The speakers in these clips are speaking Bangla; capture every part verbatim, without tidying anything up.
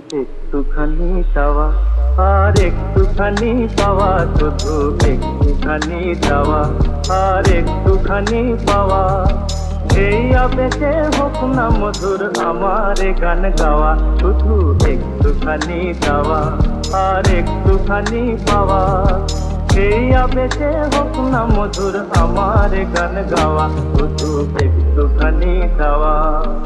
একটুখানি চাওয়া আর একটুখানি পাওয়া, শুধু একটুখানি চাওয়া আর একটুখানি পাওয়া। এই আবেগে হোক না মধুর আমার গান গাওয়া, শুধু একটুখানি চাওয়া আর একটুখানি পাওয়া। এই আবেগে হোক না মধুর আমার গান গাওয়া, শুধু একটুখানি চাওয়া।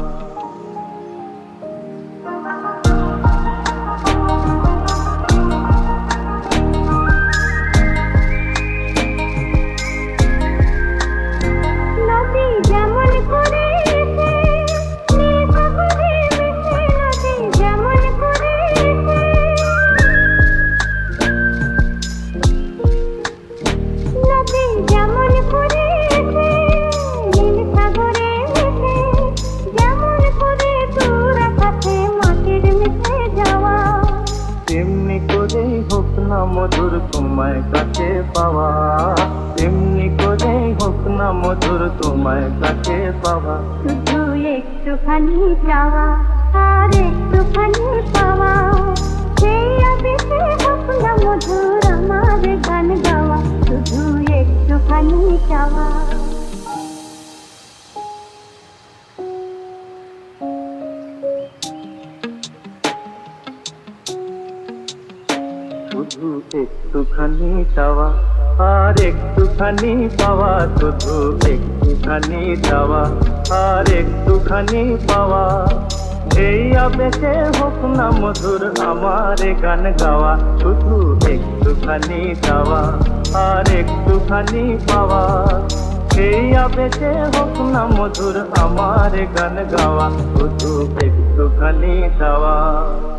মধুর তোমায় কাছে পাওয়া, তেমনি করে হোক না মধুর তোমায় কাছে পাওয়া। শুধু একটুখানি চাওয়া আর একটুখানি পাওয়া, সেই আবেগে হোক না মধুর আমার গান গাওয়া, শুধু একটুখানি চাওয়া। শুধু একটুখানি চাওয়া আর একটুখানি পাওয়া, শুধু একটুখানি চাওয়া আর একটুখানি পাওয়া। এই আবেগে হোক না মধুর আমার গান গাওয়া, শুধু একটুখানি চাওয়া আর একটুখানি পাওয়া। এই আবেগে হোক না মধুর আমার গান গাওয়া, শুধু একটুখানি চাওয়া।